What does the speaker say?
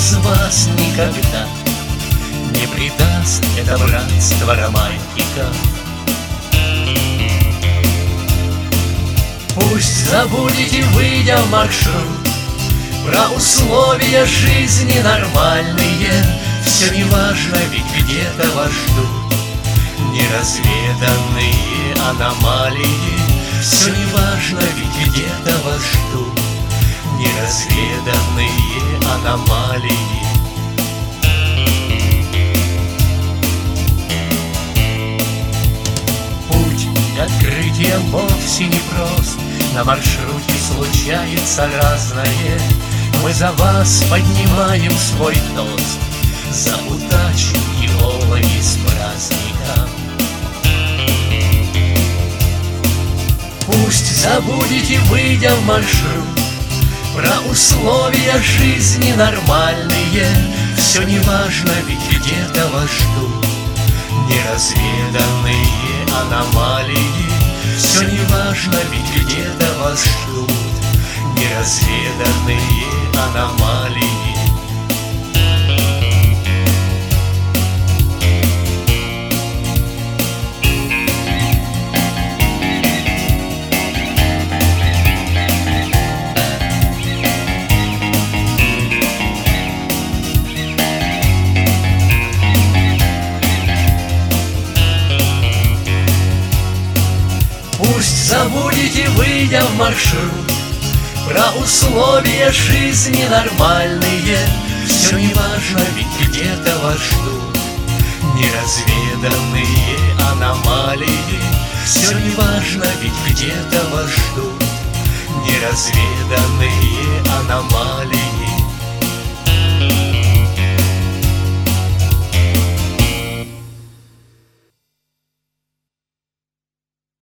из вас никогда не предаст это братство романтика. Пусть забудете, выйдя в маршрут, про условия жизни нормальные. Все неважно, ведь где-то вас ждут неразведанные аномалии. Все неважно, ведь где-то вас ждут неразведанные аномалии. Путь к открытиям вовсе не прост, на маршруте случается разное. Мы за вас поднимаем свой тост, за удачу и олови с праздником. Пусть забудете, выйдя в маршрут, про условия жизни нормальные. Все неважно, ведь где-то вас ждут неразведанные аномалии. Все неважно, ведь где-то вас ждут неразведанные аномалии. Пусть забудете, выйдя в маршрут, про условия жизни нормальные. Все неважно, ведь где-то вас ждут неразведанные аномалии. Все неважно, ведь где-то вас ждут неразведанные аномалии.